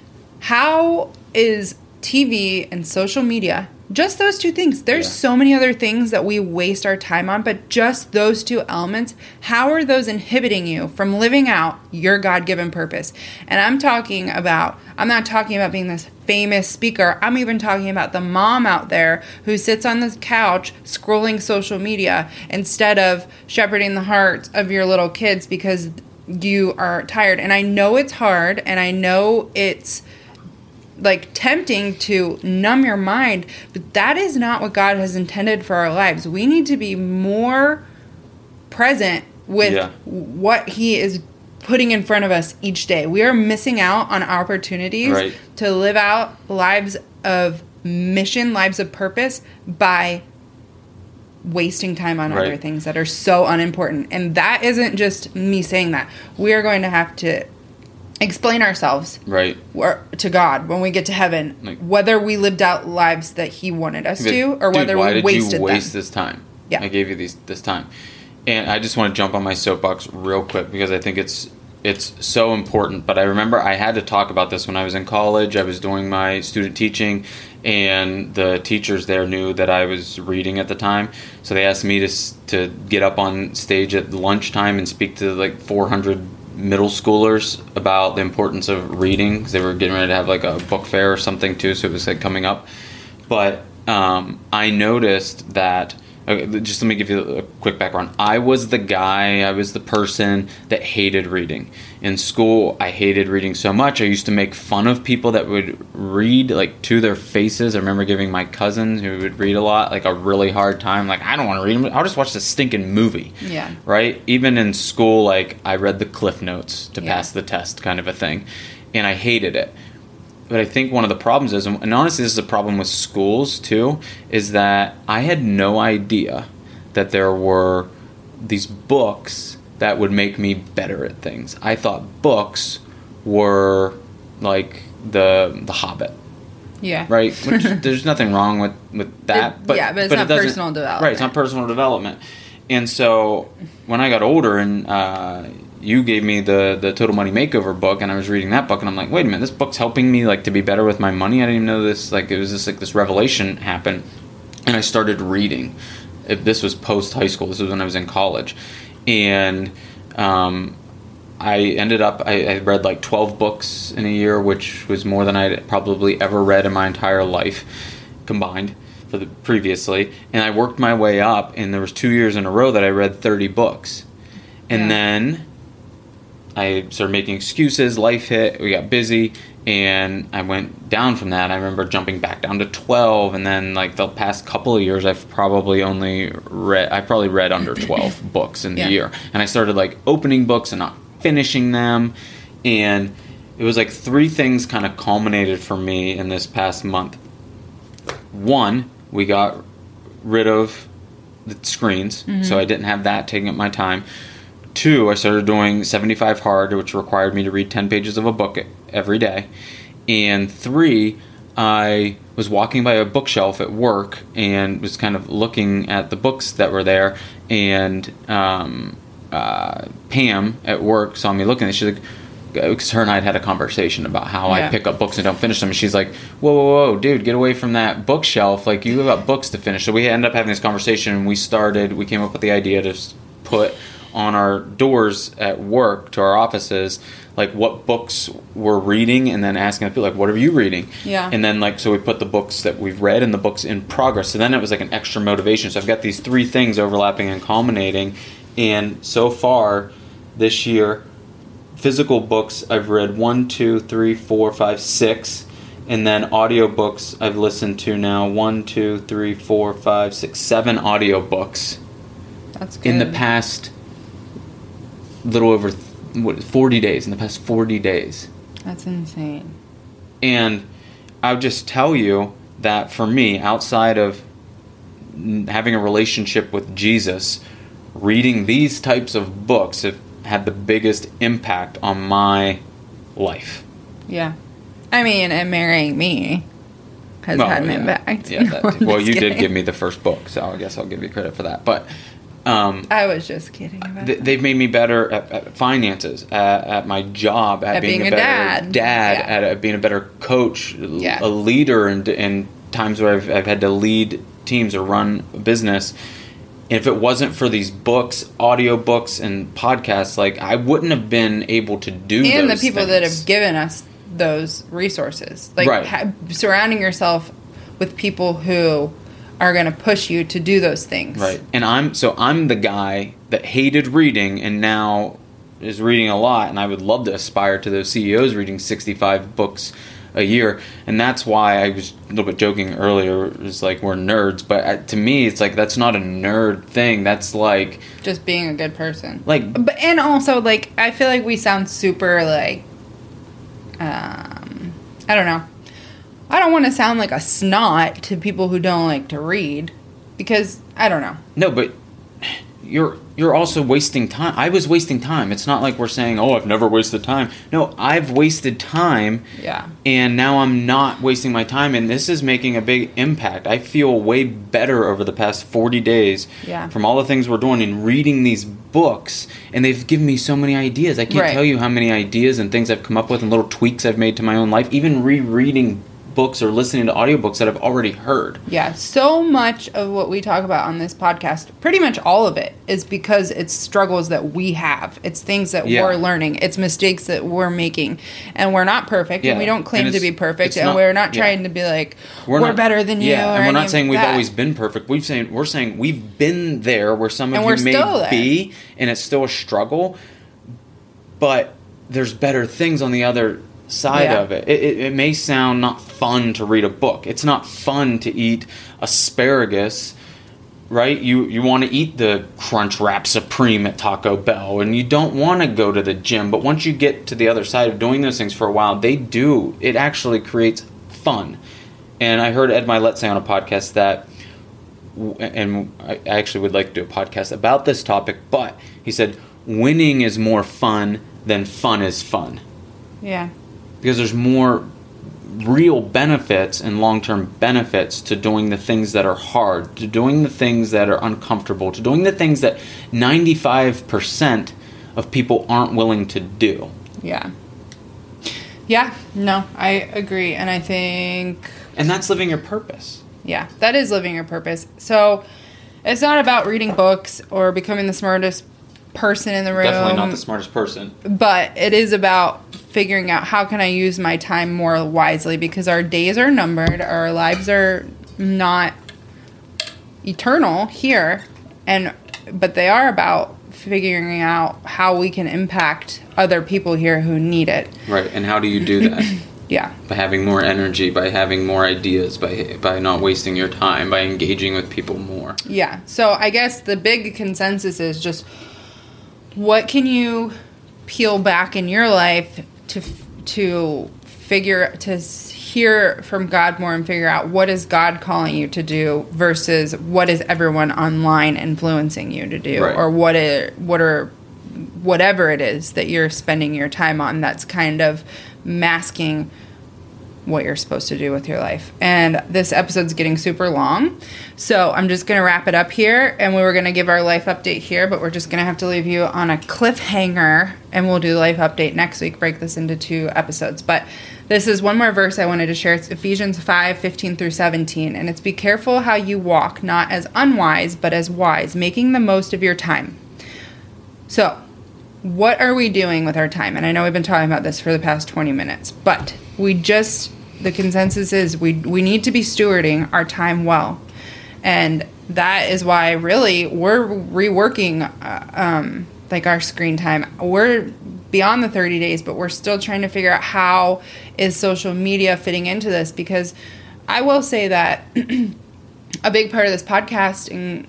How is T V and social media, just those two things, there's yeah. so many other things that we waste our time on, but just those two elements, how are those inhibiting you from living out your God-given purpose? And I'm talking about, I'm not talking about being this famous speaker. I'm even talking about the mom out there who sits on the couch scrolling social media instead of shepherding the hearts of your little kids because you are tired. And I know it's hard, and I know it's like tempting to numb your mind, but that is not what God has intended for our lives. We need to be more present with yeah. what He is putting in front of us each day. We are missing out on opportunities right. to live out lives of mission, lives of purpose by wasting time on Right. other things that are so unimportant. And that isn't just me saying that. We are going to have to explain ourselves Right. or, to God when we get to heaven, Like- whether we lived out lives that He wanted us But, to, or dude, whether why we did wasted you waste them. this time? Yeah. I gave you these this time, and I just want to jump on my soapbox real quick because I think it's it's so important. But I remember I had to talk about this when I was in college. I was doing my student teaching, and the teachers there knew that I was reading at the time, so they asked me to s- to get up on stage at lunchtime and speak to like four hundred middle schoolers about the importance of reading because they were getting ready to have like a book fair or something too, so it was like coming up. But um, I noticed that, okay, just let me give you a quick background. I was the guy, I was the person that hated reading. In school, I hated reading so much. I used to make fun of people that would read, like, to their faces. I remember giving my cousins who would read a lot, like, a really hard time. Like, I don't want to read. I'll just watch the stinking movie. Yeah. Right? Even in school, like, I read the Cliff Notes to Yeah. pass the test kind of a thing. And I hated it. But I think one of the problems is, and honestly this is a problem with schools too, is that I had no idea that there were these books that would make me better at things. I thought books were like the the Hobbit, Yeah. right? Which there's nothing wrong with, with that. It- but yeah, but it's it not doesn't- personal development. Right, it's not personal development. And so when I got older and uh, you gave me the, the Total Money Makeover book, and I was reading that book, and I'm like, wait a minute, this book's helping me like to be better with my money. I didn't even know this. Like, it was just like this revelation happened, and I started reading. If this was post high school. This was when I was in college, and um, I ended up. I, I read like twelve books in a year, which was more than I'd probably ever read in my entire life combined for the previously. And I worked my way up, and there was two years in a row that I read thirty books, and Yeah. then I started making excuses. Life hit. We got busy, and I went down from that. I remember jumping back down to twelve, and then like the past couple of years, I've probably only read. I probably read under twelve books in the Yeah. year, and I started like opening books and not finishing them, and it was like three things kind of culminated for me in this past month. One, we got rid of the screens, Mm-hmm. so I didn't have that taking up my time. Two, I started doing seventy-five hard, which required me to read ten pages of a book every day. And three, I was walking by a bookshelf at work and was kind of looking at the books that were there. And um, uh, Pam at work saw me looking, and she's like, because her and I had had a conversation about how Yeah. I pick up books and don't finish them. And she's like, whoa, whoa, whoa, dude, get away from that bookshelf. Like, you got books to finish. So we ended up having this conversation, and we started, we came up with the idea to s- put on our doors at work to our offices, like what books we're reading, and then asking people, like, what are you reading? Yeah. And then, like, so we put the books that we've read and the books in progress. So then it was like an extra motivation. So I've got these three things overlapping and culminating. And so far this year, physical books I've read one, two, three, four, five, six, and then audiobooks I've listened to now one, two, three, four, five, six, seven audiobooks That's good. in the past little over what, forty days. In the past forty days, That's insane. and I'll just tell you that for me, outside of n- having a relationship with Jesus, reading these types of books have had the biggest impact on my life. Yeah. I mean, and marrying me has Well, had an yeah. impact. Yeah, that too. I'm Well, just you did kidding. give me the first book, so I guess I'll give you credit for that. But um, I was just kidding about th- that. they've made me better at, at finances, at, at my job, at, At being a better dad. dad Yeah. at, at being a better coach, l- Yeah. a leader, and in times where I've, I've had to lead teams or run a business. And if it wasn't for these books, audio books, and podcasts, like I wouldn't have been able to do. And the those people that things. have given us those resources. Like Right. ha- surrounding yourself with people who are going to push you to do those things. Right. And I'm so I'm the guy that hated reading and now is reading a lot, and I would love to aspire to those C E Os reading sixty-five books a year. And that's why I was a little bit joking earlier, it was like we're nerds, but uh, to me it's like that's not a nerd thing. That's like Just being a good person. like But and also like I feel like we sound super like um I don't know. I don't want to sound like a snot to people who don't like to read. Because, I don't know. No, but you're you're also wasting time. I was wasting time. It's not like we're saying, oh, I've never wasted time. No, I've wasted time. Yeah. And now I'm not wasting my time, and this is making a big impact. I feel way better over the past forty days yeah. from all the things we're doing and reading these books, and they've given me so many ideas. I can't right. tell you how many ideas and things I've come up with and little tweaks I've made to my own life, even rereading books or listening to audiobooks that I've already heard. Yeah, so much of what we talk about on this podcast, pretty much all of it, is because it's struggles that we have. It's things that yeah. we're learning. It's mistakes that we're making. And we're not perfect, yeah. and we don't claim to be perfect, and not, we're not trying yeah. to be like, we're, we're not, better than you. Yeah, or and we're not saying we've that. always been perfect. We've saying We're saying we've been there where some of and you may be, and it's still a struggle, but there's better things on the other side yeah. of it. It, it. It may sound not fun to read a book. It's not fun to eat asparagus, right? You you want to eat the Crunchwrap Supreme at Taco Bell, and you don't want to go to the gym. But once you get to the other side of doing those things for a while, they do. It actually creates fun. And I heard Ed Milet say on a podcast that, and I actually would like to do a podcast about this topic, but he said, winning is more fun than fun is fun. Yeah. Because there's more real benefits and long-term benefits to doing the things that are hard, to doing the things that are uncomfortable, to doing the things that ninety-five percent of people aren't willing to do. Yeah. Yeah, no, I agree. And I think... And that's living your purpose. Yeah, that is living your purpose. So it's not about reading books or becoming the smartest person in the room. Definitely not the smartest person. But it is about figuring out how can I use my time more wisely, because our days are numbered, our lives are not eternal here, and but they are about figuring out how we can impact other people here who need it. Right, and how do you do that? Yeah. By having more energy, by having more ideas, by by not wasting your time, by engaging with people more. Yeah. So I guess the big consensus is just, what can you peel back in your life to to figure to hear from God more and figure out what is God calling you to do versus what is everyone online influencing you to do, right. or what are what are whatever it is that you're spending your time on that's kind of masking what you're supposed to do with your life. And this episode's getting super long, so I'm just going to wrap it up here, and we were going to give our life update here, but we're just going to have to leave you on a cliffhanger, and we'll do the life update next week, break this into two episodes. But this is one more verse I wanted to share. It's Ephesians five fifteen through seventeen, and it's, be careful how you walk, not as unwise, but as wise, making the most of your time. So, what are we doing with our time? And I know we've been talking about this for the past twenty minutes, but we just, the consensus is we we need to be stewarding our time well. And that is why really we're reworking uh, um, like our screen time. We're beyond the thirty days, but we're still trying to figure out how is social media fitting into this, because I will say that a big part of this podcasting,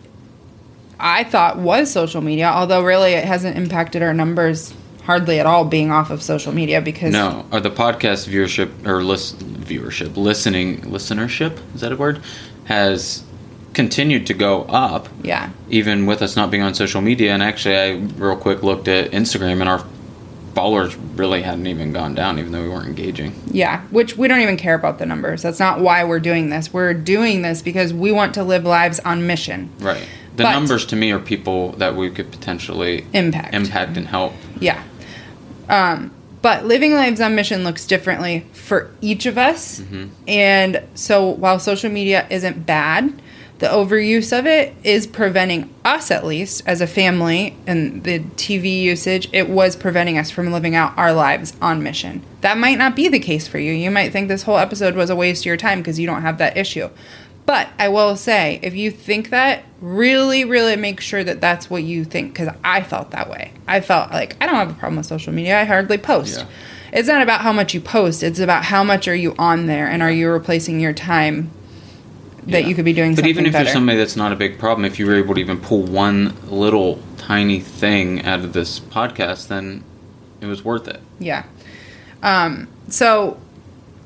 I thought, was social media, although really it hasn't impacted our numbers hardly at all being off of social media, because... No, or the podcast viewership, or list, viewership, listening, listenership, is that a word? Has continued to go up. Yeah. Even with us not being on social media. And actually, I real quick looked at Instagram, and our followers really hadn't even gone down, even though we weren't engaging. Yeah, which we don't even care about the numbers. That's not why we're doing this. We're doing this because we want to live lives on mission. Right. The but, numbers to me are people that we could potentially impact, impact and help. Yeah. Um, but living lives on mission looks differently for each of us. Mm-hmm. And so while social media isn't bad, the overuse of it is preventing us, at least, as a family, and the T V usage, it was preventing us from living out our lives on mission. That might not be the case for you. You might think this whole episode was a waste of your time because you don't have that issue. But I will say, if you think that, really, really make sure that that's what you think, because I felt that way. I felt like, I don't have a problem with social media. I hardly post. Yeah. It's not about how much you post. It's about how much are you on there, and are you replacing your time that yeah. you could be doing but something better. But even if you're somebody that's not a big problem, if you were able to even pull one little tiny thing out of this podcast, then it was worth it. Yeah. Um, so...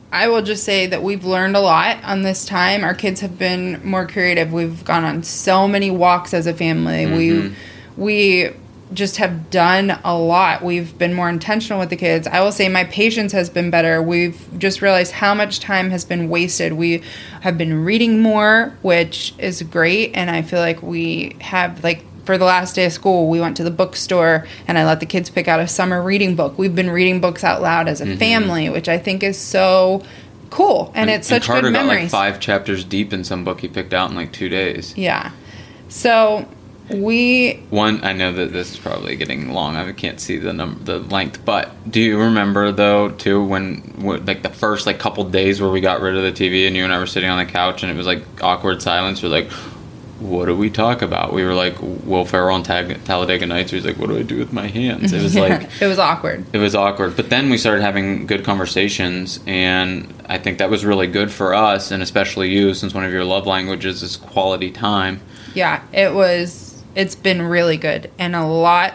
I will just say that we've learned a lot on this time. Our kids have been more creative. We've gone on so many walks as a family. Mm-hmm. We we just have done a lot. We've been more intentional with the kids. I will say my patience has been better. We've just realized how much time has been wasted. We have been reading more, which is great. And I feel like we have, like, for the last day of school, we went to the bookstore and I let the kids pick out a summer reading book. We've been reading books out loud as a mm-hmm. family, which I think is so cool. And, and it's such and Carter good memories. Got like five chapters deep in some book he picked out in like two days. Yeah. So we... One, I know that this is probably getting long. I can't see the number, the length. But do you remember, though, too, when, when, like, the first, like, couple days where we got rid of the T V and you and I were sitting on the couch and it was, like, awkward silence? We're like, what do we talk about? We were like, Will Ferrell on Tag- Talladega Nights. He was like, what do I do with my hands? It was like... it was awkward. It was awkward. But then we started having good conversations, and I think that was really good for us, and especially you, since one of your love languages is quality time. Yeah, it was... It's been really good, and a lot...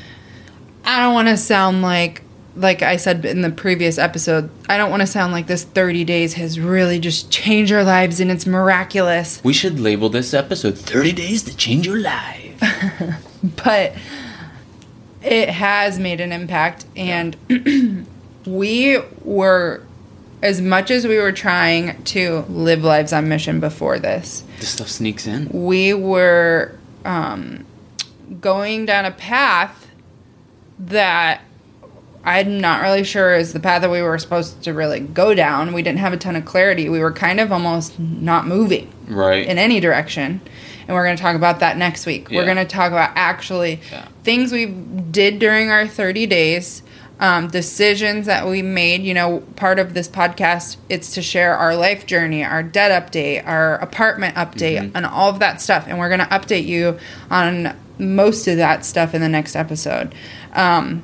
I don't want to sound like... Like I said in the previous episode, I don't want to sound like this thirty days has really just changed our lives and it's miraculous. We should label this episode thirty days to Change Your Life. But it has made an impact, and we were, as much as we were trying to live lives on mission before this, this stuff sneaks in. We were um, going down a path that I'm not really sure is the path that we were supposed to really go down. We didn't have a ton of clarity. We were kind of almost not moving right in any direction. And we're going to talk about that next week. Yeah. We're going to talk about actually yeah. things we did during our thirty days, um, decisions that we made. You know, part of this podcast, it's to share our life journey, our debt update, our apartment update, mm-hmm. and all of that stuff. And we're going to update you on most of that stuff in the next episode. Um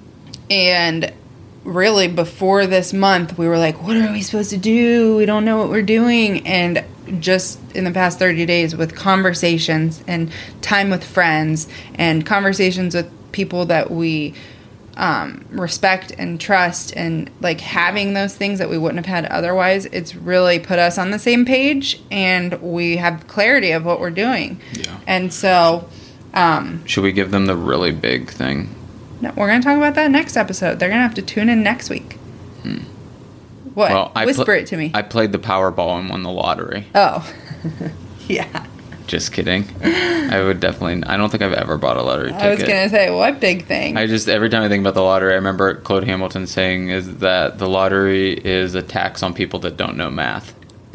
And really, before this month, we were like, what are we supposed to do? We don't know what we're doing. And just in the past thirty days, with conversations and time with friends and conversations with people that we um, respect and trust, and like having those things that we wouldn't have had otherwise, it's really put us on the same page, and we have clarity of what we're doing. Yeah. And so... Um, Should we give them the really big thing? No, we're going to talk about that next episode. They're going to have to tune in next week. Hmm. What? Well, I Whisper pl- it to me. I played the Powerball and won the lottery. Oh. Yeah. Just kidding. I would definitely... I don't think I've ever bought a lottery ticket. I was going to say, what big thing? I just... Every time I think about the lottery, I remember Claude Hamilton saying is that the lottery is a tax on people that don't know math.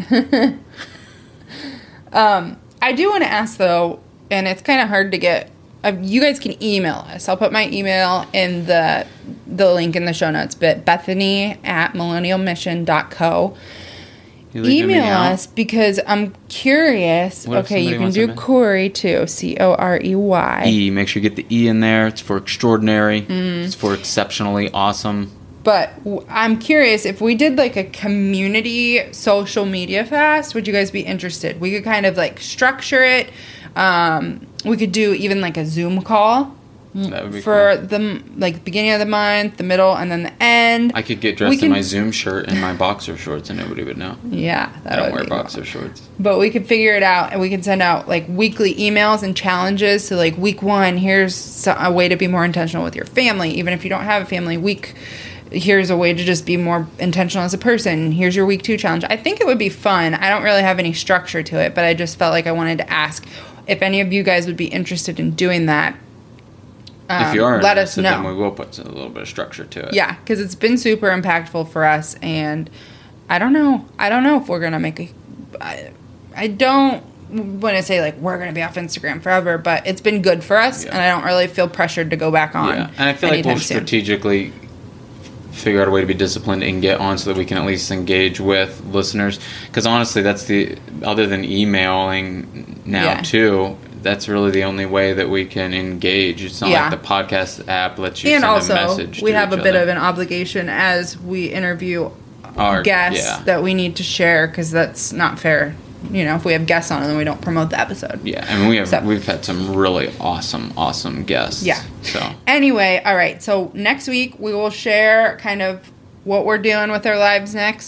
um, I do want to ask, though, and it's kind of hard to get... Uh, you guys can email us. I'll put my email in the the link in the show notes. But Bethany at millennial mission dot co. Email us because I'm curious. Okay, you can do Corey too. C O R E Y. E. Make sure you get the E in there. It's for extraordinary. Mm. It's for exceptionally awesome. But w- I'm curious, if we did like a community social media fast, would you guys be interested? We could kind of like structure it. Um, we could do even like a Zoom call that would be for cool. the like beginning of the month, the middle, and then the end. I could get dressed can, in my Zoom shirt and my boxer shorts, and nobody would know. Yeah, that I don't would wear be boxer cool. shorts. But we could figure it out, and we could send out like weekly emails and challenges. So like week one, here's a way to be more intentional with your family, even if you don't have a family. Week. Here's a way to just be more intentional as a person. Here's your week two challenge. I think it would be fun. I don't really have any structure to it, but I just felt like I wanted to ask if any of you guys would be interested in doing that. Um, if you are, let us know. Then we will put a little bit of structure to it. Yeah, because it's been super impactful for us, and I don't know. I don't know if we're gonna make a. I, I don't want to say like we're gonna be off Instagram forever, but it's been good for us, yeah. and I don't really feel pressured to go back on. Yeah, and I feel like we'll soon. strategically figure out a way to be disciplined and get on so that we can at least engage with listeners. Because honestly, that's the other than emailing now yeah. too. That's really the only way that we can engage. It's not yeah. like the podcast app lets you and send also, a message. We to have each a bit other. of an obligation as we interview Our, guests yeah. that we need to share because that's not fair. You know, if we have guests on and then we don't promote the episode. Yeah, I mean we have so. we've had some really awesome, awesome guests. Yeah. So anyway, all right. So next week we will share kind of what we're doing with our lives next.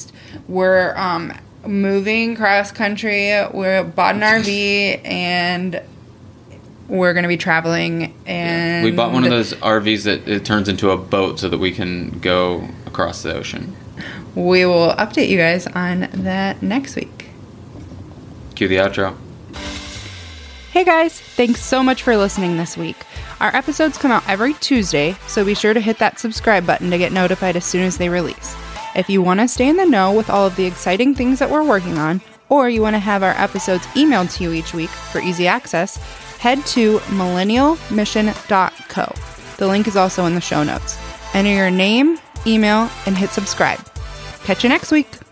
We're um, moving cross country. We're bought an R V and we're going to be traveling. And we bought one of those R Vs that it turns into a boat so that we can go across the ocean. We will update you guys on that next week. Cue the outro. Hey guys, thanks so much for listening this week. Our episodes come out every Tuesday, so be sure to hit that subscribe button to get notified as soon as they release. If you want to stay in the know with all of the exciting things that we're working on, or you want to have our episodes emailed to you each week for easy access, head to millennial mission dot co. The link is also in the show notes. Enter your name, email, and hit subscribe. Catch you next week.